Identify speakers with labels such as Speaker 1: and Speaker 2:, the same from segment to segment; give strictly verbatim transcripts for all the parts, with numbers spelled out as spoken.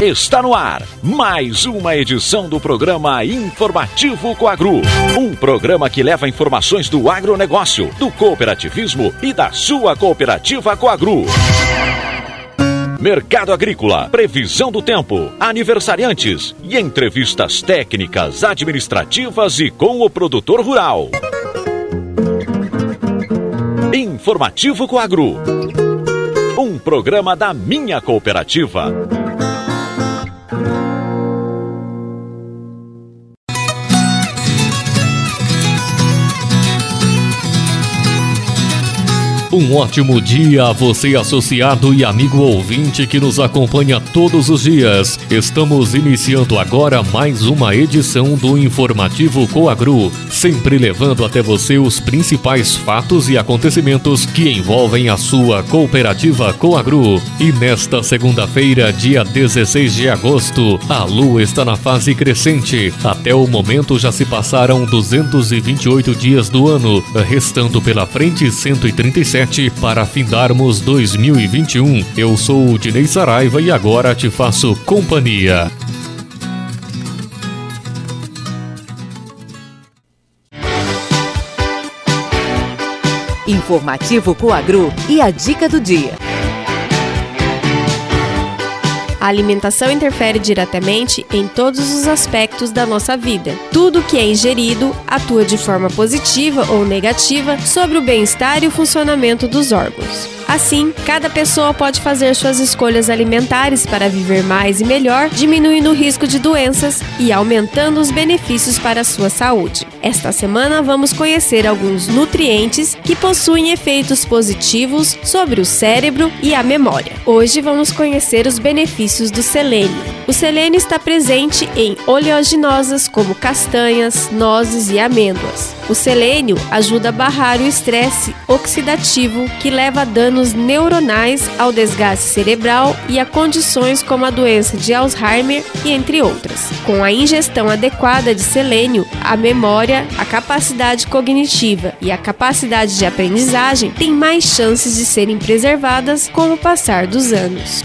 Speaker 1: Está no ar mais uma edição do programa Informativo Coagro. Um programa que leva informações do agronegócio, do cooperativismo e da sua cooperativa Coagro. Mercado agrícola, previsão do tempo, aniversariantes e entrevistas técnicas, administrativas e com o produtor rural. Informativo Coagro. Um programa da minha cooperativa.
Speaker 2: Um ótimo dia a você, associado e amigo ouvinte que nos acompanha todos os dias. Estamos iniciando agora mais uma edição do Informativo Coagro, sempre levando até você os principais fatos e acontecimentos que envolvem a sua cooperativa Coagro. E nesta segunda-feira, dia dezesseis de agosto, a lua está na fase crescente. Até o momento já se passaram duzentos e vinte e oito dias do ano, restando pela frente cento e trinta e sete para findarmos dois mil e vinte e um. Eu sou o Dinei Saraiva e agora te faço companhia.
Speaker 3: Informativo Coagro e a dica do dia.
Speaker 4: A alimentação interfere diretamente em todos os aspectos da nossa vida. Tudo que é ingerido atua de forma positiva ou negativa sobre o bem-estar e o funcionamento dos órgãos. Assim, cada pessoa pode fazer suas escolhas alimentares para viver mais e melhor, diminuindo o risco de doenças e aumentando os benefícios para a sua saúde. Esta semana vamos conhecer alguns nutrientes que possuem efeitos positivos sobre o cérebro e a memória. Hoje vamos conhecer os benefícios do selênio. O selênio está presente em oleaginosas como castanhas, nozes e amêndoas. O selênio ajuda a barrar o estresse oxidativo que leva a danos neuronais, ao desgaste cerebral e a condições como a doença de Alzheimer e entre outras. Com a ingestão adequada de selênio, a memória, a capacidade cognitiva e a capacidade de aprendizagem têm mais chances de serem preservadas com o passar dos anos.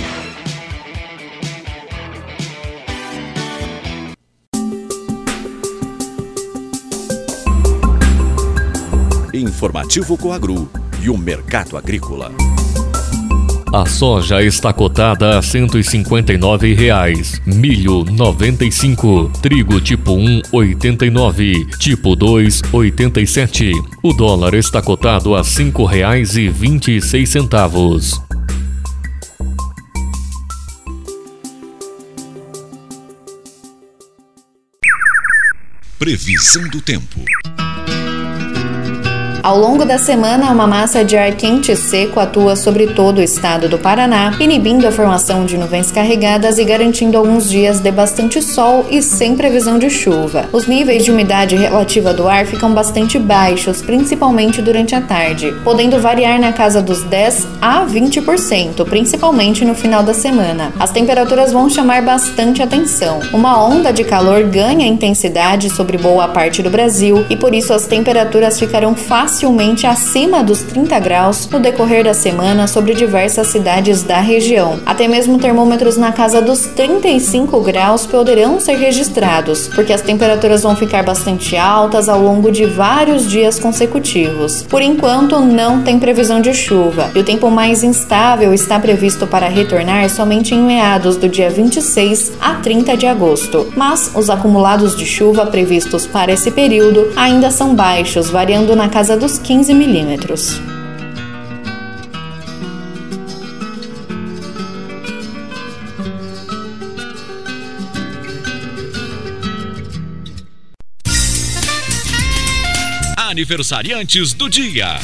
Speaker 1: Informativo Coagro e o mercado agrícola.
Speaker 2: A soja está cotada a cento e cinquenta e nove reais, milho noventa e cinco, trigo tipo um oitenta e nove, tipo dois oitenta e sete. O dólar está cotado a cinco reais e vinte e seis centavos.
Speaker 1: Previsão do tempo.
Speaker 5: Ao longo da semana, uma massa de ar quente e seco atua sobre todo o estado do Paraná, inibindo a formação de nuvens carregadas e garantindo alguns dias de bastante sol e sem previsão de chuva. Os níveis de umidade relativa do ar ficam bastante baixos, principalmente durante a tarde, podendo variar na casa dos dez a vinte por cento, principalmente no final da semana. As temperaturas vão chamar bastante atenção. Uma onda de calor ganha intensidade sobre boa parte do Brasil e por isso as temperaturas ficarão fáceis facilmente acima dos trinta graus no decorrer da semana sobre diversas cidades da região. Até mesmo termômetros na casa dos trinta e cinco graus poderão ser registrados, porque as temperaturas vão ficar bastante altas ao longo de vários dias consecutivos. Por enquanto, não tem previsão de chuva, e o tempo mais instável está previsto para retornar somente em meados do dia vinte e seis a trinta de agosto. Mas os acumulados de chuva previstos para esse período ainda são baixos, variando na casa dos quinze milímetros.
Speaker 1: Aniversariantes do dia.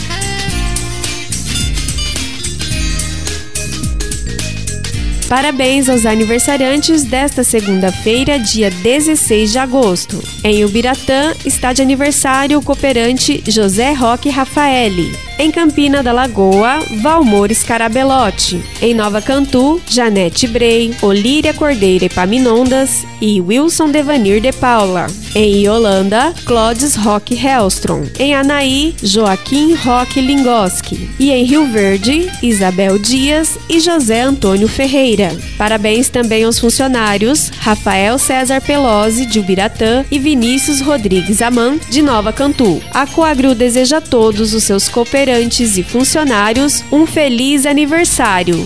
Speaker 4: Parabéns aos aniversariantes desta segunda-feira, dia dezesseis de agosto. Em Ubiratã está de aniversário o cooperante José Roque Rafaeli. Em Campina da Lagoa, Valmor Scarabelotti. Em Nova Cantu, Janete Brey, Olíria Cordeira Epaminondas e Wilson Devanir de Paula. Em Iolanda, Clodes Roque Hellstrom. Em Anaí, Joaquim Roque Lingoski. E em Rio Verde, Isabel Dias e José Antônio Ferreira. Parabéns também aos funcionários Rafael César Pelosi, de Ubiratã, e Vinícius Rodrigues Aman, de Nova Cantu. A Coagru deseja a todos os seus cooperantes e funcionários um feliz aniversário.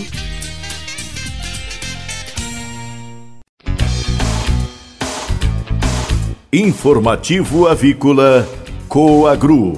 Speaker 1: Informativo Avícola Coagru.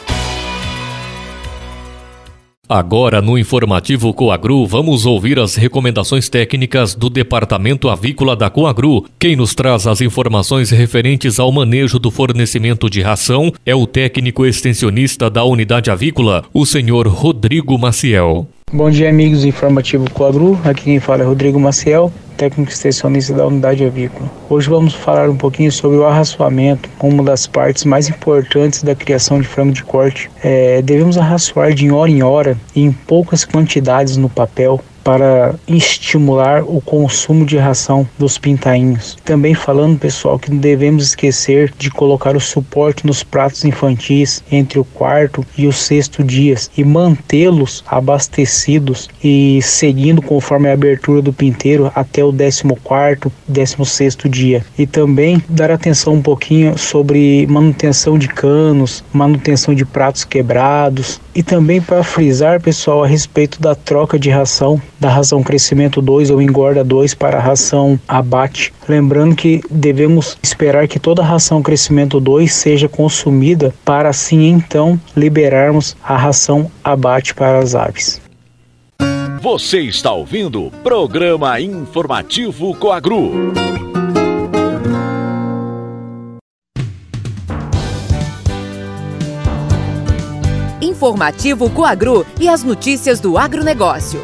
Speaker 2: Agora, no Informativo Coagru, vamos ouvir as recomendações técnicas do Departamento Avícola da Coagru. Quem nos traz as informações referentes ao manejo do fornecimento de ração é o técnico extensionista da Unidade Avícola, o senhor Rodrigo Maciel.
Speaker 6: Bom dia, amigos do Informativo Coagru. Aqui quem fala é Rodrigo Maciel, técnico extensionista da Unidade Avícola. Hoje vamos falar um pouquinho sobre o arraçoamento, uma das partes mais importantes da criação de frango de corte. É, devemos arraçoar de hora em hora e em poucas quantidades no papel, para estimular o consumo de ração dos pintainhos. Também falando, pessoal, que não devemos esquecer de colocar o suporte nos pratos infantis entre o quarto e o sexto dias e mantê-los abastecidos e seguindo conforme a abertura do pinteiro até o décimo quarto, décimo sexto dia. E também dar atenção um pouquinho sobre manutenção de canos, manutenção de pratos quebrados. E também para frisar, pessoal, a respeito da troca de ração, da ração crescimento dois ou engorda dois para a ração abate. Lembrando que devemos esperar que toda a ração crescimento dois seja consumida para assim então liberarmos a ração abate para as aves.
Speaker 1: Você está ouvindo o Programa Informativo Coagru.
Speaker 3: Informativo Coagru e as notícias do agronegócio.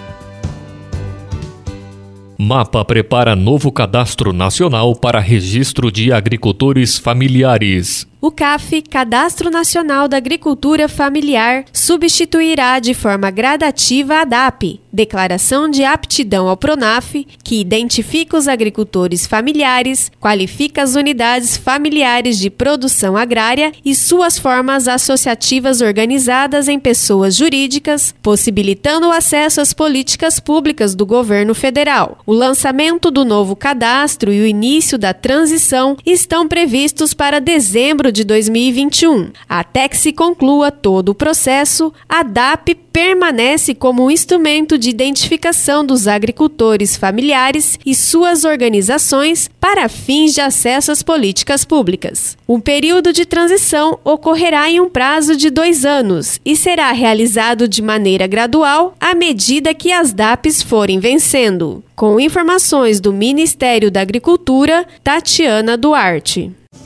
Speaker 2: MAPA prepara novo cadastro nacional para registro de agricultores familiares.
Speaker 4: O C A F, Cadastro Nacional da Agricultura Familiar, substituirá de forma gradativa a D A P, Declaração de Aptidão ao PRONAF, que identifica os agricultores familiares, qualifica as unidades familiares de produção agrária e suas formas associativas organizadas em pessoas jurídicas, possibilitando o acesso às políticas públicas do governo federal. O lançamento do novo cadastro e o início da transição estão previstos para dezembro de dois mil e vinte e um. Até que se conclua todo o processo, a D A P permanece como um instrumento de identificação dos agricultores familiares e suas organizações para fins de acesso às políticas públicas. Um período de transição ocorrerá em um prazo de dois anos e será realizado de maneira gradual à medida que as D A Ps forem vencendo. Com informações do Ministério da Agricultura, Tatiana Duarte.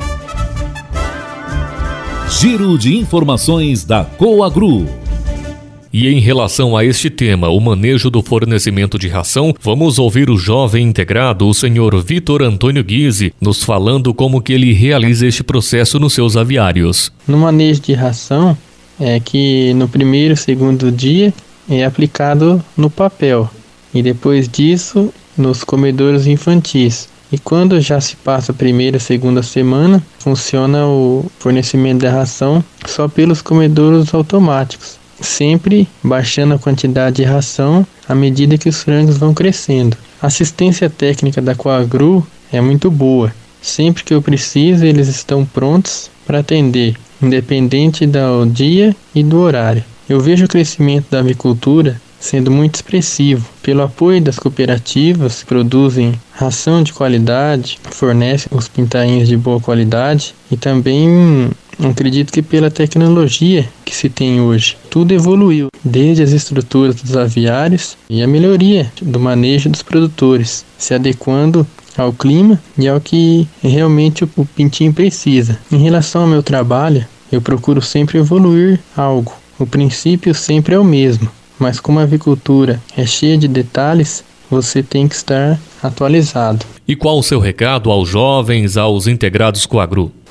Speaker 1: Giro de informações da Coagru.
Speaker 2: E em relação a este tema, o manejo do fornecimento de ração, vamos ouvir o jovem integrado, o senhor Vitor Antônio Guise, nos falando como que ele realiza este processo nos seus aviários.
Speaker 7: No manejo de ração, é que no primeiro e segundo dia é aplicado no papel e depois disso nos comedouros infantis. E quando já se passa a primeira e segunda semana, funciona o fornecimento da ração só pelos comedouros automáticos, sempre baixando a quantidade de ração à medida que os frangos vão crescendo. A assistência técnica da Coagru é muito boa. Sempre que eu preciso, eles estão prontos para atender, independente do dia e do horário. Eu vejo o crescimento da avicultura sendo muito expressivo, pelo apoio das cooperativas que produzem ração de qualidade, fornecem os pintainhos de boa qualidade e também acredito que pela tecnologia que se tem hoje. Tudo evoluiu, desde as estruturas dos aviários e a melhoria do manejo dos produtores, se adequando ao clima e ao que realmente o pintinho precisa. Em relação ao meu trabalho, eu procuro sempre evoluir algo. O princípio sempre é o mesmo. Mas como a avicultura é cheia de detalhes, você tem que estar atualizado.
Speaker 2: E qual o seu recado aos jovens, aos integrados Coagru?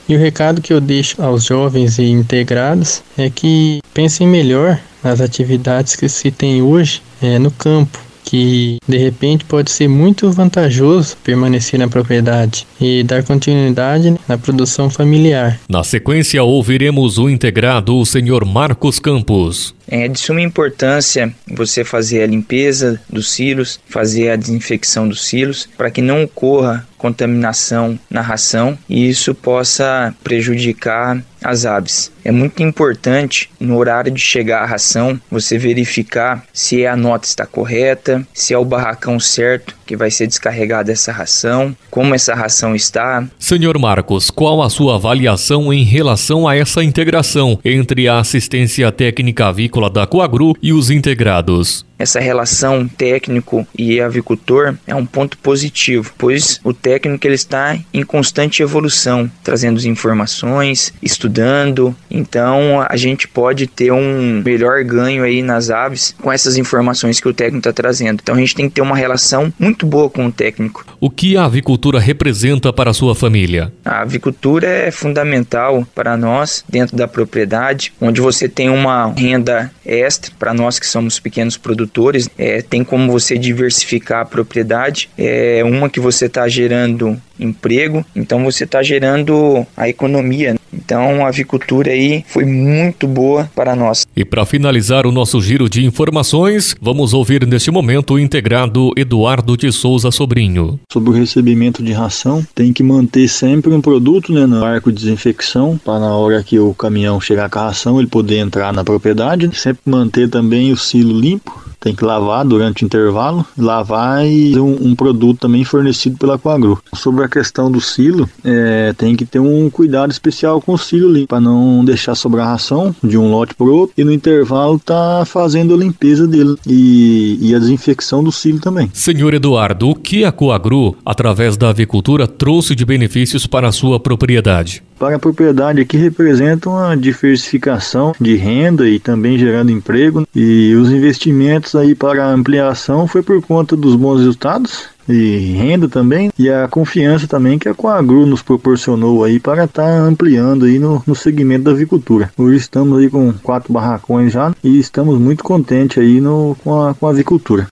Speaker 7: E o recado que eu deixo aos jovens e integrados é que pensem melhor nas atividades que se tem hoje é, no campo, que de repente pode ser muito vantajoso permanecer na propriedade e dar continuidade na produção familiar.
Speaker 2: Na sequência, ouviremos o integrado, o senhor Marcos Campos.
Speaker 8: É de suma importância você fazer a limpeza dos silos, fazer a desinfecção dos silos, para que não ocorra contaminação na ração e isso possa prejudicar as aves. É muito importante, no horário de chegar a ração, você verificar se a nota está correta, se é o barracão certo que vai ser descarregada essa ração, como essa ração está.
Speaker 2: Senhor Marcos, qual a sua avaliação em relação a essa integração entre a assistência técnica avícola da Coagru e os integrados?
Speaker 8: Essa relação técnico e avicultor é um ponto positivo, pois o técnico ele está em constante evolução, trazendo informações, estudando, então a gente pode ter um melhor ganho aí nas aves com essas informações que o técnico está trazendo. Então a gente tem que ter uma relação muito boa com o técnico.
Speaker 2: O que a avicultura representa para a sua família?
Speaker 8: A avicultura é fundamental para nós dentro da propriedade, onde você tem uma renda extra para nós que somos pequenos produtores. É, tem como você diversificar a propriedade, é uma que você está gerando emprego, então você está gerando a economia. Então a avicultura aí foi muito boa para nós.
Speaker 2: E para finalizar o nosso giro de informações, vamos ouvir neste momento o integrado Eduardo de Souza Sobrinho.
Speaker 9: Sobre o recebimento de ração, tem que manter sempre um produto, né, no arco de desinfecção, para na hora que o caminhão chegar com a ração ele poder entrar na propriedade. Sempre manter também o silo limpo. Tem que lavar durante o intervalo, lavar e um, um produto também fornecido pela Coagru. Sobre a questão do silo, é, tem que ter um cuidado especial com o silo limpo, para não deixar sobrar ração de um lote para o outro, e no intervalo tá fazendo a limpeza dele e, e a desinfecção do silo também.
Speaker 2: Senhor Eduardo, o que a Coagru, através da avicultura, trouxe de benefícios para a sua propriedade?
Speaker 9: Para a propriedade aqui representa uma diversificação de renda e também gerando emprego, e os investimentos aí para a ampliação foi por conta dos bons resultados e renda também, e a confiança também que a Coagru nos proporcionou aí para estar tá ampliando aí no, no segmento da avicultura. Hoje estamos aí com quatro barracões já e estamos muito contentes aí no, com, a, com a avicultura.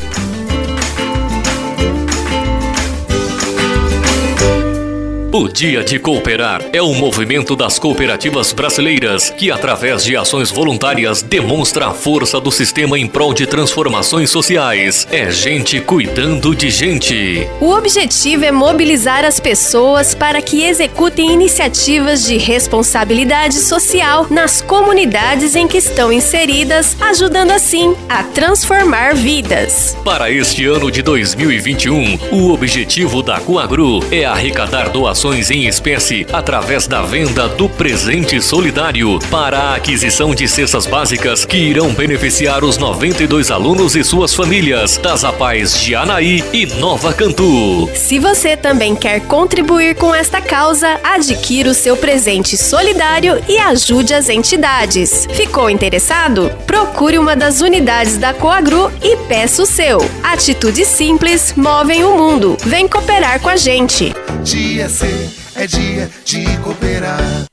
Speaker 2: O Dia de Cooperar é um movimento das cooperativas brasileiras que, através de ações voluntárias, demonstra a força do sistema em prol de transformações sociais. É gente cuidando de gente.
Speaker 4: O objetivo é mobilizar as pessoas para que executem iniciativas de responsabilidade social nas comunidades em que estão inseridas, ajudando assim a transformar vidas.
Speaker 2: Para este ano de dois mil e vinte e um, o objetivo da Coagru é arrecadar doações em espécie através da venda do presente solidário para a aquisição de cestas básicas que irão beneficiar os noventa e dois alunos e suas famílias das APAES de Anaí e Nova Cantu.
Speaker 4: Se você também quer contribuir com esta causa, adquira o seu presente solidário e ajude as entidades. Ficou interessado? Procure uma das unidades da Coagru e peça o seu. Atitudes simples movem o mundo. Vem cooperar com a gente.
Speaker 10: Dia C é dia de cooperar.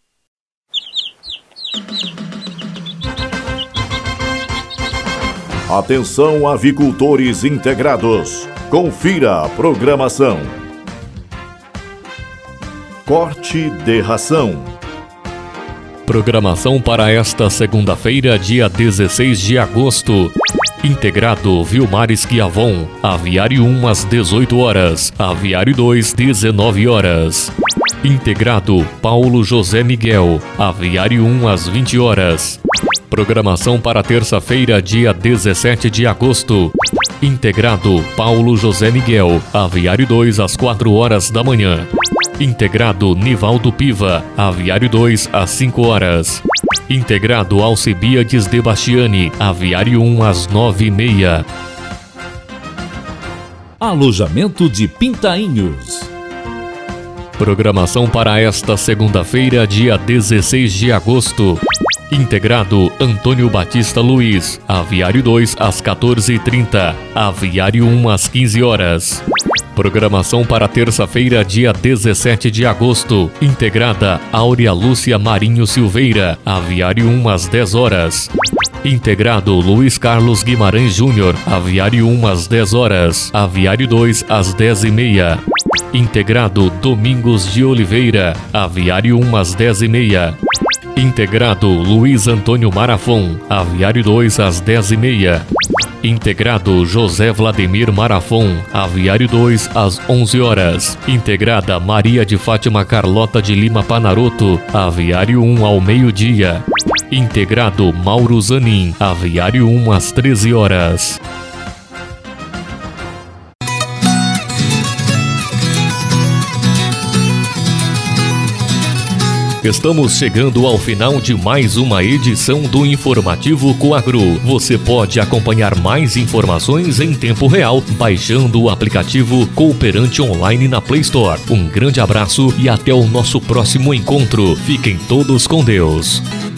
Speaker 1: Atenção, avicultores integrados. Confira a programação. Corte de ração.
Speaker 2: Programação para esta segunda-feira, dia dezesseis de agosto. Integrado Vilmar Esquiavon, Aviário um às dezoito horas, Aviário dois, dezenove horas. Integrado Paulo José Miguel, Aviário um às vinte horas. Programação para terça-feira, dia dezessete de agosto. Integrado Paulo José Miguel, Aviário dois às quatro horas da manhã. Integrado Nivaldo Piva, Aviário dois às cinco horas. Integrado Alcebiades de Bastiani, Aviário um às nove e meia.
Speaker 1: Alojamento de Pintainhos.
Speaker 2: Programação para esta segunda-feira, dia dezesseis de agosto. Integrado Antônio Batista Luiz, Aviário dois às quatorze e trinta, Aviário um às quinze horas. Programação para terça-feira, dia dezessete de agosto. Integrada Áurea Lúcia Marinho Silveira, Aviário um às dez horas. Integrado Luiz Carlos Guimarães Júnior, Aviário um às dez horas, Aviário dois às dez e meia. Integrado Domingos de Oliveira, Aviário um às dez e meia. Integrado Luiz Antônio Marafon, Aviário dois às dez e meia. Integrado José Vladimir Marafon, Aviário dois às onze horas. Integrada Maria de Fátima Carlota de Lima Panaroto, Aviário um ao meio-dia. Integrado Mauro Zanin, Aviário um às treze horas. Estamos chegando ao final de mais uma edição do Informativo Coagro. Você pode acompanhar mais informações em tempo real baixando o aplicativo Cooperante Online na Play Store. Um grande abraço e até o nosso próximo encontro. Fiquem todos com Deus.